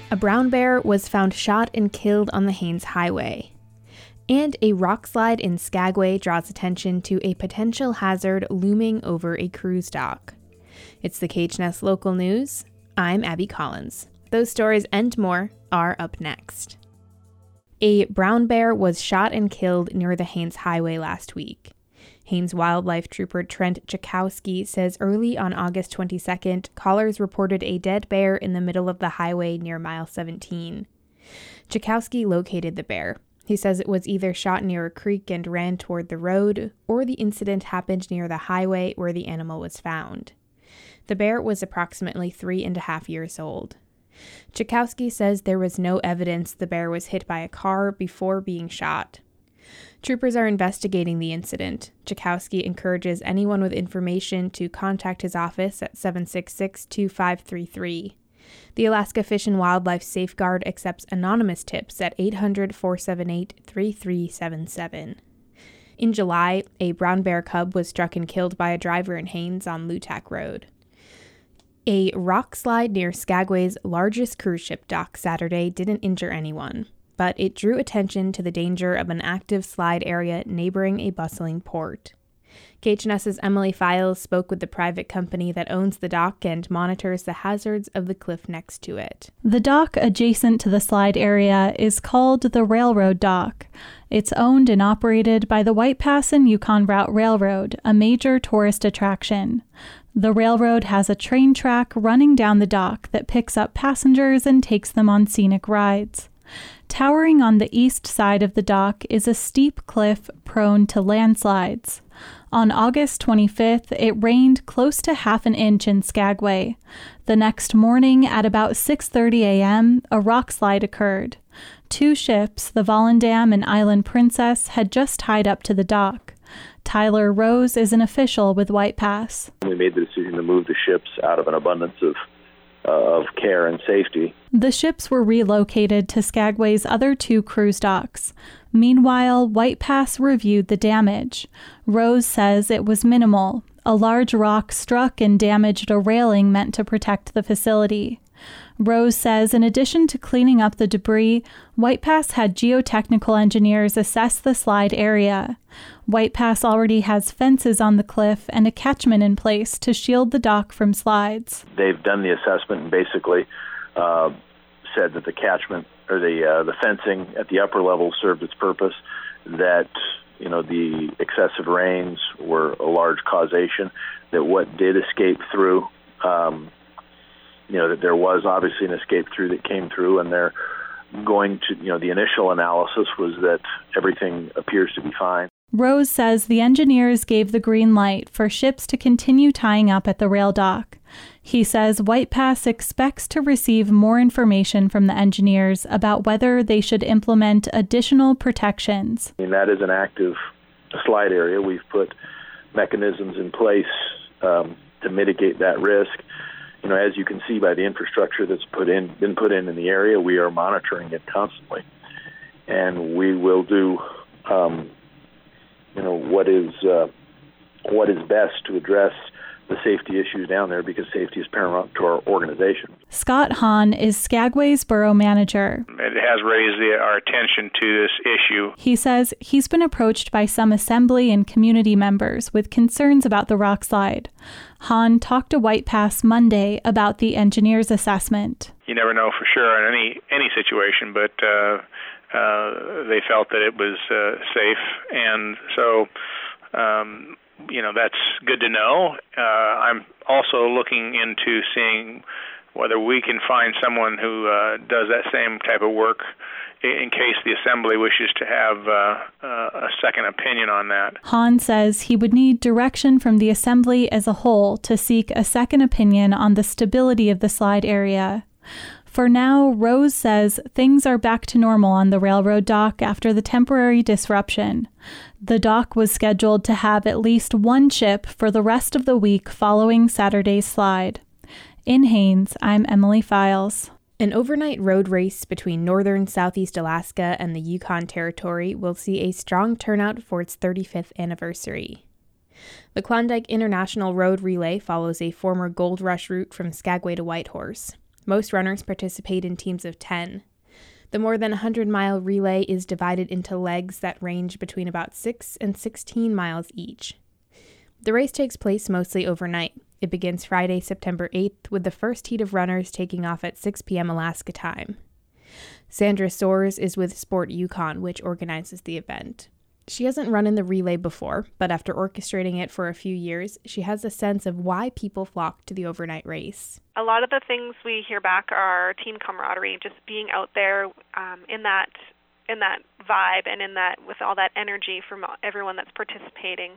A brown bear was found shot and killed on the Haines Highway. And a rock slide in Skagway draws attention to a potential hazard looming over a cruise dock. It's the KHNS Local News. I'm Abby Collins. Those stories and more are up next. A brown bear was shot and killed near the Haines Highway last week. Haines Wildlife Trooper Trent Chakowski says early on August 22nd, callers reported a dead bear in the middle of the highway near mile 17. Chakowski located the bear. He says it was either shot near a creek and ran toward the road, or the incident happened near the highway where the animal was found. The bear was approximately 3.5 years old. Chakowski says there was no evidence the bear was hit by a car before being shot. Troopers are investigating the incident. Chakowski encourages anyone with information to contact his office at 766-2533. The Alaska Fish and Wildlife Safeguard accepts anonymous tips at 800-478-3377. In July, a brown bear cub was struck and killed by a driver in Haines on Lutak Road. A rock slide near Skagway's largest cruise ship dock Saturday didn't injure anyone, but it drew attention to the danger of an active slide area neighboring a bustling port. KHNS's Emily Files spoke with the private company that owns the dock and monitors the hazards of the cliff next to it. The dock adjacent to the slide area is called the Railroad Dock. It's owned and operated by the White Pass and Yukon Route Railroad, a major tourist attraction. The railroad has a train track running down the dock that picks up passengers and takes them on scenic rides. Towering on the east side of the dock is a steep cliff prone to landslides. On August 25th, it rained close to half an inch in Skagway. The next morning, at about 6:30 a.m., a rock slide occurred. Two ships, the Volendam and Island Princess, had just tied up to the dock. Tyler Rose is an official with White Pass. We made the decision to move the ships out of an abundance of care and safety. The ships were relocated to Skagway's other two cruise docks. Meanwhile, White Pass reviewed the damage. Rose says it was minimal. A large rock struck and damaged a railing meant to protect the facility. Rose says in addition to cleaning up the debris, White Pass had geotechnical engineers assess the slide area. White Pass already has fences on the cliff and a catchment in place to shield the dock from slides. They've done the assessment and basically said that the catchment or the fencing at the upper level served its purpose, that the excessive rains were a large causation, that what did escape through, that there was obviously an escape through that came through, and they're going to, the initial analysis was that everything appears to be fine. Rose says the engineers gave the green light for ships to continue tying up at the rail dock. He says White Pass expects to receive more information from the engineers about whether they should implement additional protections. That is an active slide area. We've put mechanisms in place to mitigate that risk. As you can see by the infrastructure that's been put in the area, we are monitoring it constantly, and we will do what is best to address the safety issues down there, because safety is paramount to our organization. Scott Hahn is Skagway's borough manager. It has raised our attention to this issue. He says he's been approached by some assembly and community members with concerns about the rock slide. Hahn talked to White Pass Monday about the engineer's assessment. You never know for sure in any situation, but they felt that it was safe, and so that's good to know. I'm also looking into seeing whether we can find someone who does that same type of work in case the assembly wishes to have a second opinion on that. Hahn says he would need direction from the assembly as a whole to seek a second opinion on the stability of the slide area. For now, Rose says things are back to normal on the railroad dock after the temporary disruption. The dock was scheduled to have at least one ship for the rest of the week following Saturday's slide. In Haines, I'm Emily Files. An overnight road race between northern Southeast Alaska and the Yukon Territory will see a strong turnout for its 35th anniversary. The Klondike International Road Relay follows a former gold rush route from Skagway to Whitehorse. Most runners participate in teams of 10. The more than 100-mile relay is divided into legs that range between about 6 and 16 miles each. The race takes place mostly overnight. It begins Friday, September 8th, with the first heat of runners taking off at 6 p.m. Alaska time. Sandra Soares is with Sport Yukon, which organizes the event. She hasn't run in the relay before, but after orchestrating it for a few years, she has a sense of why people flock to the overnight race. A lot of the things we hear back are team camaraderie, just being out there in that vibe and in that with all that energy from everyone that's participating,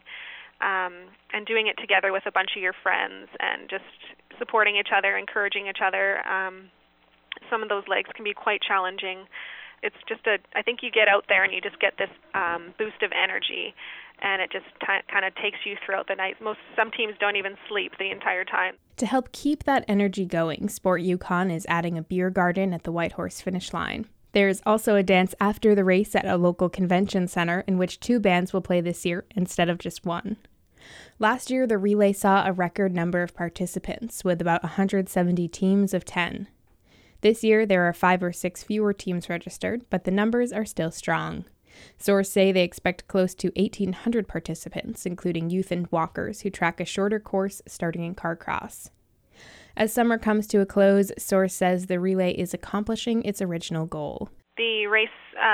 and doing it together with a bunch of your friends and just supporting each other, encouraging each other. Some of those legs can be quite challenging. It's just I think you get out there and you just get this boost of energy, and it just kind of takes you throughout the night. Some teams don't even sleep the entire time. To help keep that energy going, Sport Yukon is adding a beer garden at the Whitehorse finish line. There's also a dance after the race at a local convention center in which 2 bands will play this year instead of just one. Last year, the relay saw a record number of participants, with about 170 teams of 10. This year, there are 5 or 6 fewer teams registered, but the numbers are still strong. Sources say they expect close to 1,800 participants, including youth and walkers who track a shorter course starting in Carcross. As summer comes to a close, Source says the relay is accomplishing its original goal. The race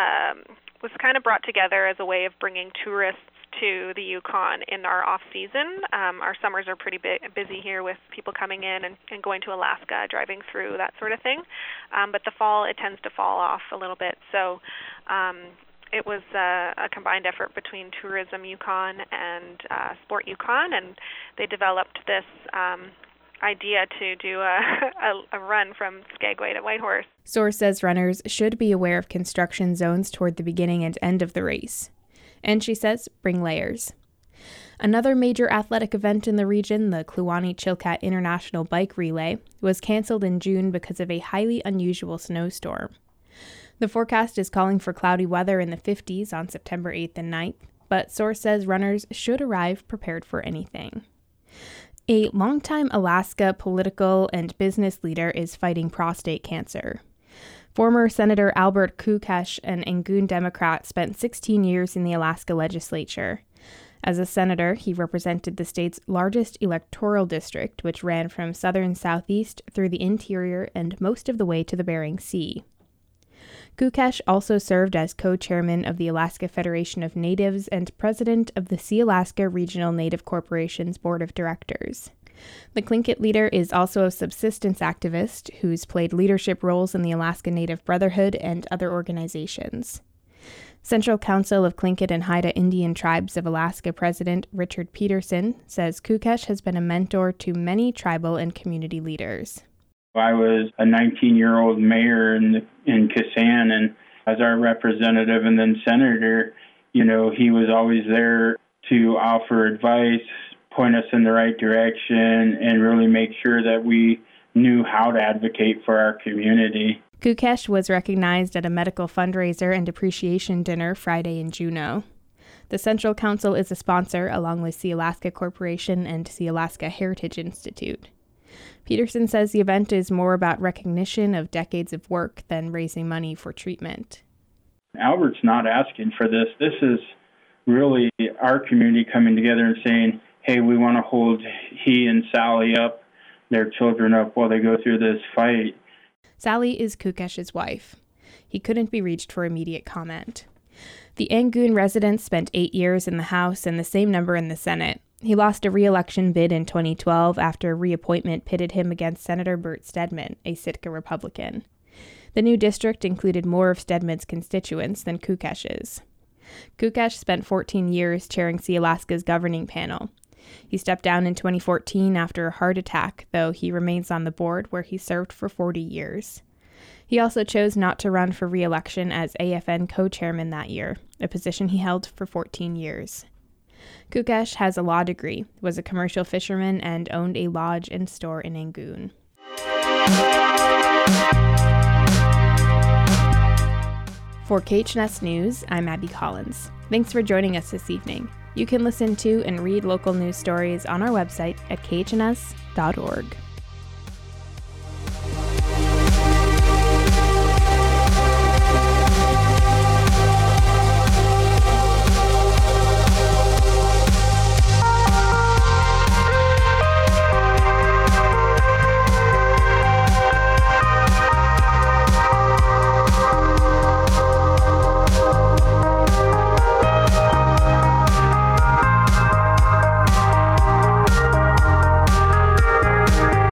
was kind of brought together as a way of bringing tourists to the Yukon in our off-season. Our summers are pretty busy here with people coming in and going to Alaska, driving through, that sort of thing. But the fall, it tends to fall off a little bit. So it was a combined effort between Tourism Yukon and Sport Yukon, and they developed this idea to do a run from Skagway to Whitehorse. Source says runners should be aware of construction zones toward the beginning and end of the race. And she says, bring layers. Another major athletic event in the region, the Kluane-Chilkat International Bike Relay, was canceled in June because of a highly unusual snowstorm. The forecast is calling for cloudy weather in the 50s on September 8th and 9th, but Source says runners should arrive prepared for anything. A longtime Alaska political and business leader is fighting prostate cancer. Former Senator Albert Kukesh, an Angoon Democrat, spent 16 years in the Alaska legislature. As a senator, he represented the state's largest electoral district, which ran from southern southeast through the interior and most of the way to the Bering Sea. Kukesh also served as co-chairman of the Alaska Federation of Natives and president of the Sea-Alaska Regional Native Corporation's board of directors. The Tlingit leader is also a subsistence activist who's played leadership roles in the Alaska Native Brotherhood and other organizations. Central Council of Tlingit and Haida Indian Tribes of Alaska President Richard Peterson says Kukesh has been a mentor to many tribal and community leaders. I was a 19-year-old mayor in Kisan, and as our representative and then senator, he was always there to offer advice, point us in the right direction, and really make sure that we knew how to advocate for our community. Kukesh was recognized at a medical fundraiser and appreciation dinner Friday in Juneau. The Central Council is a sponsor, along with Sea-Alaska Corporation and Sea-Alaska Heritage Institute. Peterson says the event is more about recognition of decades of work than raising money for treatment. Albert's not asking for this. This is really our community coming together and saying, hey, we want to hold he and Sally up, their children up, while they go through this fight. Sally is Kukesh's wife. He couldn't be reached for immediate comment. The Angoon resident spent 8 years in the House and the same number in the Senate. He lost a re-election bid in 2012 after reappointment pitted him against Senator Bert Stedman, a Sitka Republican. The new district included more of Stedman's constituents than Kukesh's. Kukesh spent 14 years chairing Sea-Alaska's governing panel. He stepped down in 2014 after a heart attack, though he remains on the board where he served for 40 years. He also chose not to run for re-election as AFN co-chairman that year, a position he held for 14 years. Kukesh has a law degree, was a commercial fisherman, and owned a lodge and store in Angoon. For KHNS News, I'm Abby Collins. Thanks for joining us this evening. You can listen to and read local news stories on our website at khns.org.